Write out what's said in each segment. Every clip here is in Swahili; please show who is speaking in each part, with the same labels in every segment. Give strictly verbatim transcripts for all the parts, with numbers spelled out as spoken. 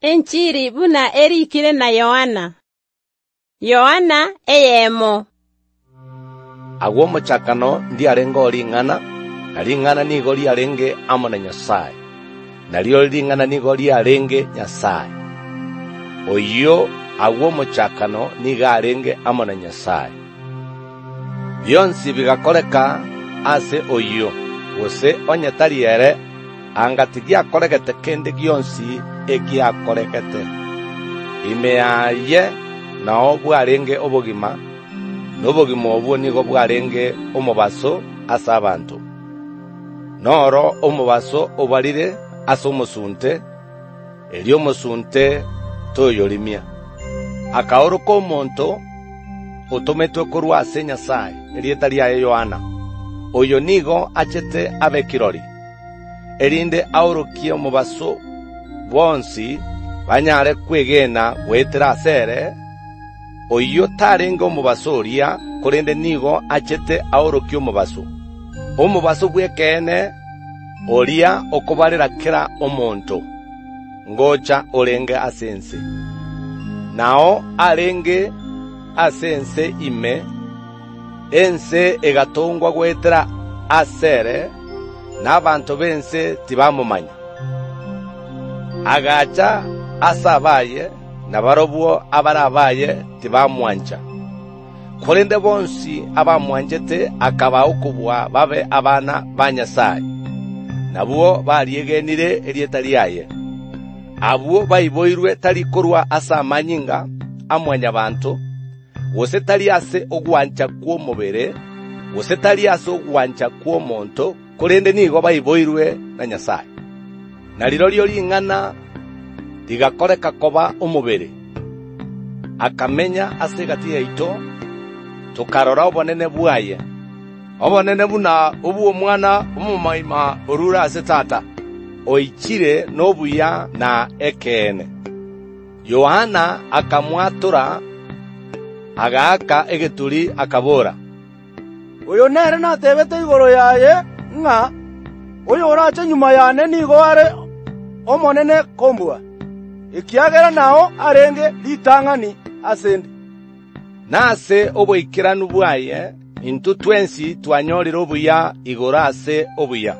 Speaker 1: Enchiri buna erikire na Yohana. Yohana eyemo.
Speaker 2: Agwo mochakano ndi arengo lingana, na lingana nigo liarenge amo na Nyasaye. Na lio lingana nigo liarenge Nyasaye. Oyo agwo mochakano niga arenge amo na Nyasaye. Byonsi bigakoreka ase oyo. Ose onyetari ere angatigia koregete kende gyonsi egia koregete. Imeaye na obwo arenge obogima. Nobogima obwo nigo bwarenge omubaso asa abantu. Noro omubaso obalire asa omusunte, eri omusunte toyolimia. Akaoroko omonto otometwe korwa ase Nyasaye, erieta liaye Yohana. Oyo nigo achete abekirori. Erinde aorokie omubaso bonsi banyare kwegena gwetera asere. Oyo tarenge omubaso oria korende nigo achete aorokie omubaso. Omubaso bwekene oria okobarera kera omonto. Ngocha orenge asense. Nao arenge asense ime. Ense egatongwa gwetera asere. N'abantu bense tibamumanya. Agacha asabaye nabarobwo abarabaye tibamwanja. Korende bonsi abamwanjete akaba okubwa babe abana ba Nyasaye. Nabwo bariegenire erieta liaye. Abwo bayiboirwe tali korwa asa amanyinga amwanya abantu. Wose tali ase ogwancha kwa mubere, wose tali ase ogwancha kwa monto. Korende nigo bayiboirwe na Nyasaye. Na liro lyo lingana ligakoreka koba omubere. Akamenya ase gati yaito tukarora obonene bwaye. Obonene buna obu omwana omumaima orura ase tata. Oichire nobuya na ekene. Yohana akamwatura agaaka egeturi akabora.
Speaker 3: Oyo nere natebete igoro yaye nga oyo orache nyuma yane nigo are omonene kombua. Ikiagera nao arenge litangani asende.
Speaker 2: Nase oboikiranu bwaye intu twensi twanyorira obuya igora ase obuya.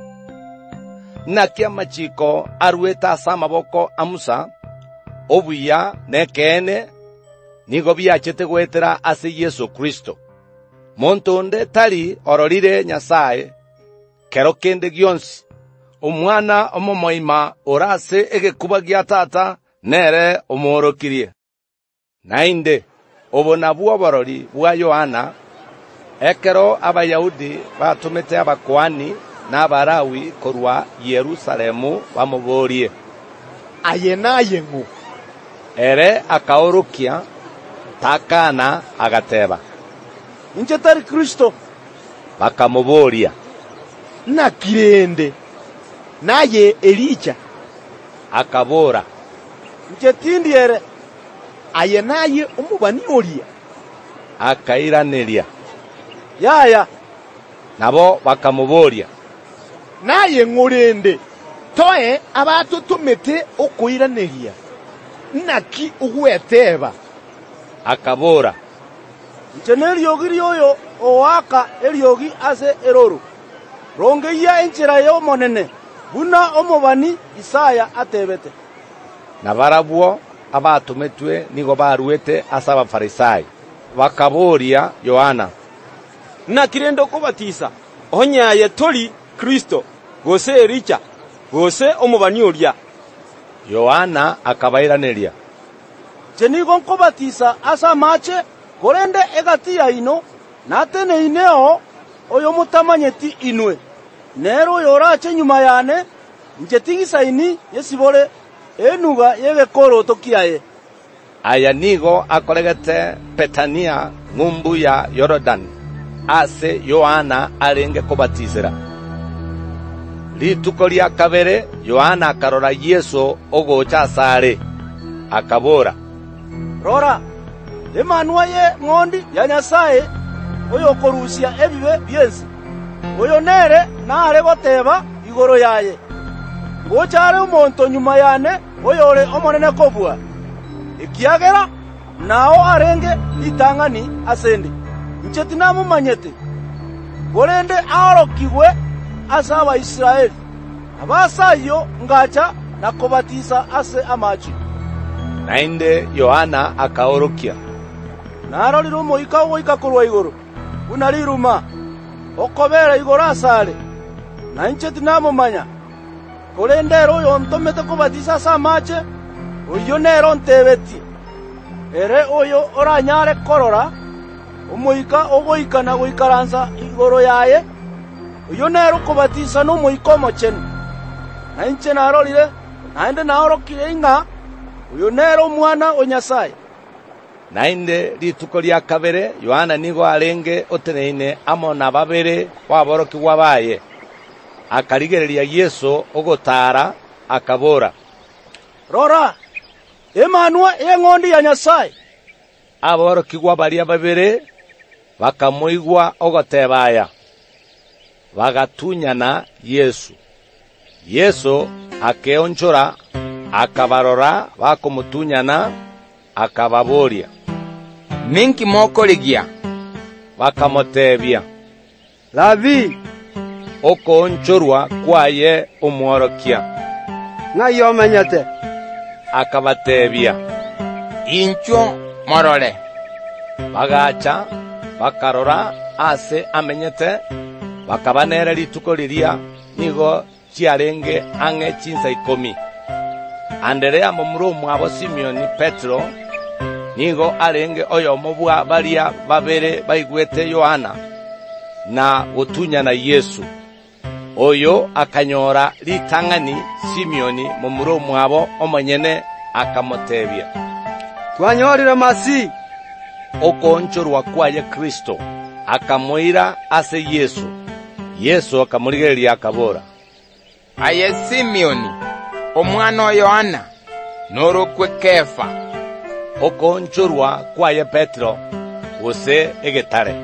Speaker 2: Nakia machiko arweta asa amaboko amusa obuya nekene nigo byachete gwetera ase Yesu Kristo. Montonde tali ororire Nyasaye kero kende gyonsi. Omwana omomoima orase egekuba gya tata nere omworokirie. Nainde obona bwo borori bwa Yohana ekero abayahudi batumete abakwani n'abarawi korwa Yerusalemu bamuborie.
Speaker 3: Aye naye ngo.
Speaker 2: Ere akaorokia takana agateba.
Speaker 3: Inche tari Kristo.
Speaker 2: Bakamuboria.
Speaker 3: Na kirende. Naye Elija.
Speaker 2: Akabora.
Speaker 3: Inche tindiere. Aye naye omubani oria.
Speaker 2: Akairaneria.
Speaker 3: Yaya.
Speaker 2: Nabo bakamuboria.
Speaker 3: Naye ngorende. Toe abato tumete okoiraneria. Naki ugweteba.
Speaker 2: Akabora.
Speaker 3: Inche neriogi rioyo oaka eriogi ase eroro. Rongeia enchera yo monene. Buna omubani Isaya atebete.
Speaker 2: Nabarabwo abatumetwe nigo baruete asa abafarisai. Bakaboria Yohana.
Speaker 4: Na kirendo kubatisa. Onyaye toli Kristo. Gose Elija. Gose omubani oria.
Speaker 2: Yohana akabairaneria.
Speaker 3: Chenigo nkobatisa asa mache korende egati ya ino natene ineo oyo mutamanyeti inwe. Nero yorache nyuma yane njetigisa ini yesibore enuga yegekoro tokiaye.
Speaker 2: Aya nigo akoregete Petania ngumbu ya Yordan ase Yohana arenge kubatizira. Lituko lya kabere Yohana akarora Yesu ogocha asare akabora.
Speaker 3: Rora Emanwa ye ngondi ya Nyasaye oyo korusia ebibe byensi. Oyo nere nare goteba igoro yaye. Gochare umonto nyuma yane oyore omonene kobua, ekiagera nao arenge itang'ani asende. Inche tinamumanyete, korende aorokigwe ase Abaisiraeli. Abasayo ngacha na kobatisa ase amachi.
Speaker 2: Naende Yohana akaorokia.
Speaker 3: Narorire omoika ogoika korwa igoro, unariruma, okobera igoro asare. Na inche tinamumanya, korende ero oyo ntomete kobatisa ase amache, oyo nero ntebetie. Ere oyo oranyare korora, omoika ogoika na goikaransa igoro yaye, oyo nero kobatisa n'omoika omochenu. Na inche narorire, naende naorokire inga, oyo nero omwana o Nyasaye.
Speaker 2: Naende rituko ria kabere Yohana nigo arenge oteneine amo na babere waborokigwa baye. Akarigereria Yesu ogotara akabora.
Speaker 3: Rora, emanwa eng'ondi ya Nyasaye.
Speaker 2: Aborokigwa baria babere bakamoigwa ogotebaya. Bagatunyana Yesu. Yesu akeonchora akabarora bakomutunyana akababoria.
Speaker 5: Ninki mokoligia.
Speaker 2: Bakamotebia.
Speaker 6: Labi,
Speaker 2: Okonchorwa kwaye omworokia.
Speaker 6: ng'ai omenyete?
Speaker 2: Akabatebia.
Speaker 5: Incho morore.
Speaker 2: Bagacha bakarora ase amenyete bakabanera rituko riria nigo chiarenge ang'e chinsa ikomi. Anderea momuro mwabo Simeoni Petro nigo arenge oyo mobwa baria babere baigwete Yohana na gutunya na Yesu. Oyo akanyora litang'ani Simeoni momuro mwabo omonyene akamotebia.
Speaker 6: Twanyorire masi.
Speaker 2: Okonchorwa kwaye Kristo akamoira ase Yesu. Yesu akamurigereria akabora.
Speaker 5: Aye Simeoni, omwana wa Yohana, norokwe Kefa.
Speaker 2: Okonchorwa kwaye Petro ose egetare.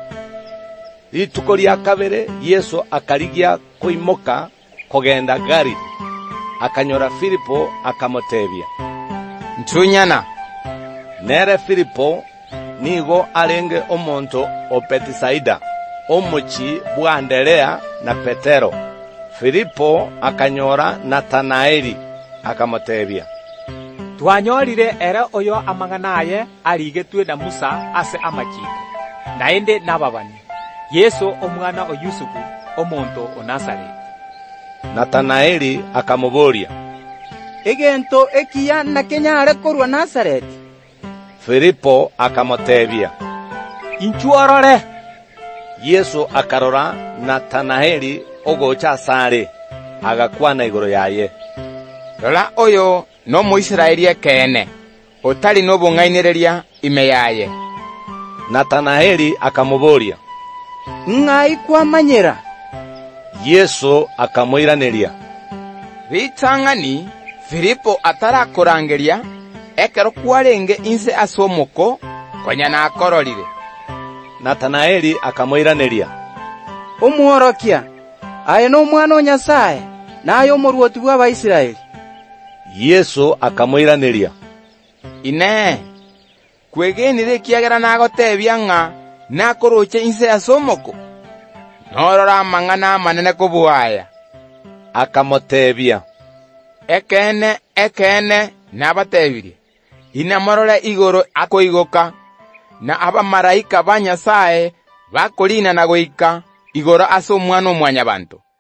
Speaker 2: Rituko ria kabere Yesu akarigia koimoka kogenda Galili. Akanyora Filipo akamotebia.
Speaker 5: Ntunyana.
Speaker 2: Nere Filipo nigo arenge omonto o Betisaida, omochi bwa Anderea na Petero. Filipo akanyora Natanaeli akamotebia.
Speaker 7: Twanyorire era oyo amang'anaye arigetwe na Musa ase amachiko. Naende nababani. Yesu omwana o Yusufu omonto o Nazareti.
Speaker 2: Natanaeli akamuboria.
Speaker 8: Egento ekiya na kenyare korwa Nazareti.
Speaker 2: Filipo akamotebia.
Speaker 7: Inchuorore.
Speaker 2: Yesu akarora Natanaeli ogocha asare agakwana igoro yaye.
Speaker 5: Lola oyo no Muisraeli ekene. Otali no bong'ainereria ime yaye.
Speaker 2: Natanaeli akamuboria.
Speaker 8: Ng'ai kwamanyira?
Speaker 2: Yesu akamoiraneria.
Speaker 5: Ritang'ani Filipo atarakorangeria ekero kwarenge inse asomoko konyana akororire.
Speaker 2: Natanaeli akamoiraneria.
Speaker 8: Omworokia, aye no mwana o Nyasaye, naye omoruoti bwa Abaisiraeli.
Speaker 2: Yesu akamoiraneria.
Speaker 5: Ine, kwegenire kiagera nagotebia ng'a nakoroche inse asomoko. Norora amang'ana amanene kobuaya.
Speaker 2: Akamotebia.
Speaker 5: Ekene, ekene, nabatebirie. Inamorore igoro akoigoka, na abamaraika ba Nyasaye bakolina na goika igoro ase omwana omwanyabanto.